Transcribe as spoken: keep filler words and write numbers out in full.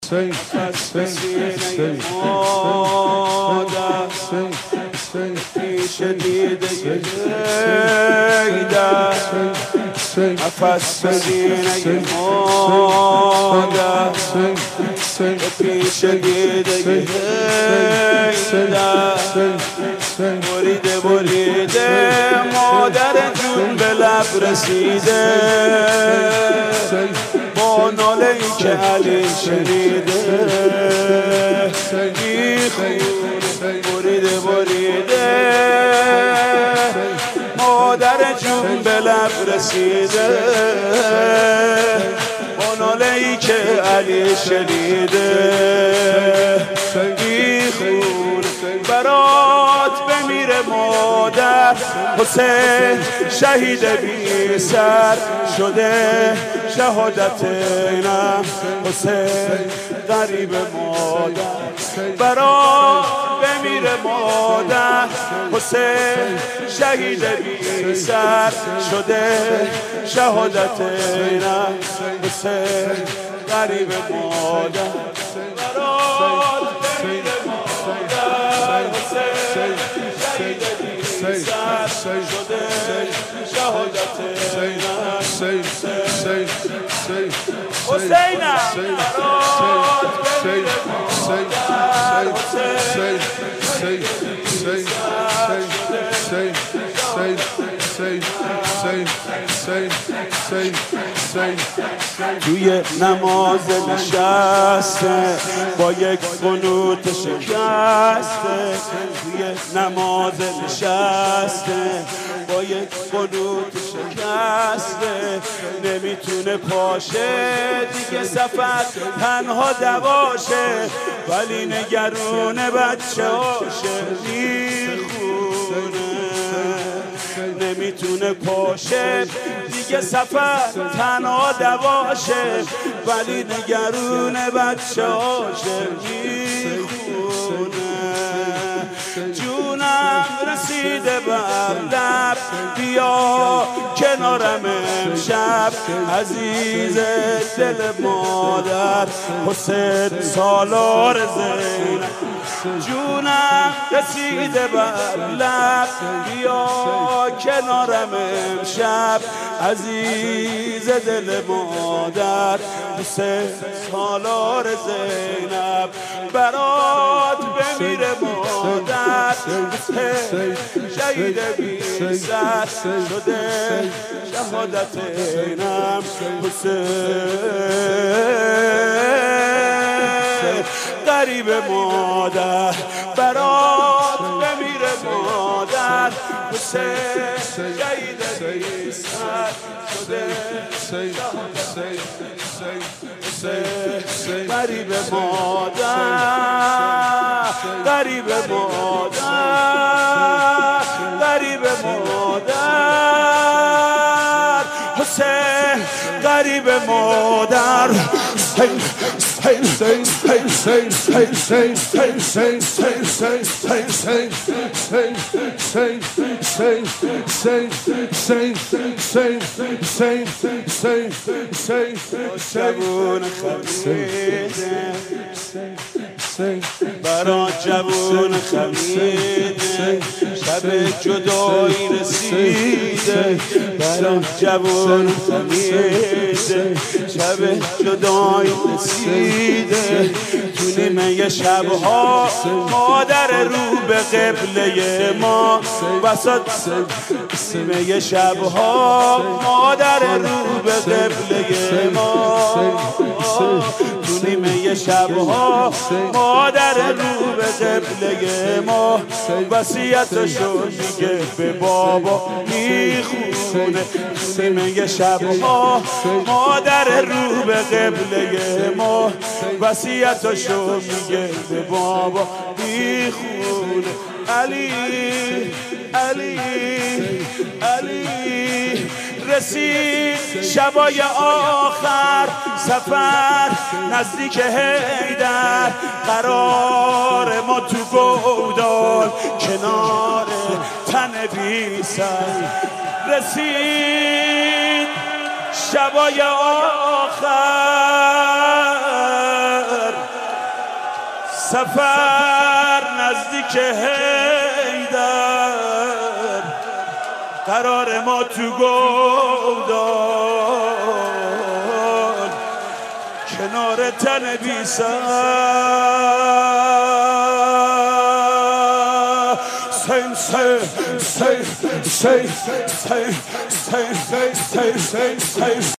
نفس به سینه مادر پیش دیده حیدر نفس به سینه مادر پیش دیده حیدر بریده بریده مادر جون به لب رسیده با ناله ای که علی شنیده بیخون بریده بریده مادر جون به لب رسیده با ناله ای که علی شنیده بیخون برات بمیره مادر حسین شهید بی سر شده شهادت اینم حسین غریب مادر برات بمیره مادر حسین شهید بی سر شده شهادت اینم حسین غریب مادر برات بمیره مادر حسین شهید بی سر شده شهادت اینم حسینم برات بمیره مادر حسین توی نماز نشسته با یک قنوت شکسته توی نماز نشسته با یک قنوت شکسته نمیتونه پاشه دیگه سفر تنها دواشه ولی نگرون بچه هاشه میخونه نمیتونه پاشه دیگه سفر تنها دواشه ولی نگرون بچه هاشه میخونه جونم رسیده بر لب بیا کنارم امشب عزیز دل مادر حسین سالار زینب جونم رسیده بر لب بیا کنارم امشب عزیز دل مادر حسین سالار زینب برات بمیره مادر حسین شهید بی سر شده شهادت اینم حسین غریب مادر برات بمیره مادر حسین شهید بی سر شده شهادت حسین غریب مادر غریب مادر غریب مادر حسین غریب مادر جوون خمیده برا جوون خمیده شب جدایی رسیده برا جوون خمیده شب جدایی رسیده تو نیمه شبها مادر رو به قبله ما وسط نیمه شبها مادر رو به قبله ما تو نیمه شبها مادر رو به قبله ما وصیتشو میگه به بابا میخونه تو نیمه شبها مادر رو به قبله ما وصیتشو میگه به بابا میخونه علی علی علی رسید شبای آخر سفر نزدیک حیدر قرار ما تو گودال کنار تن بی سر رسید شبای آخر سفر نزدیک حیدر قرار ما تو گودال کنار تن بی سر سیم سیم سیم سیم سیم سیم سیم سیم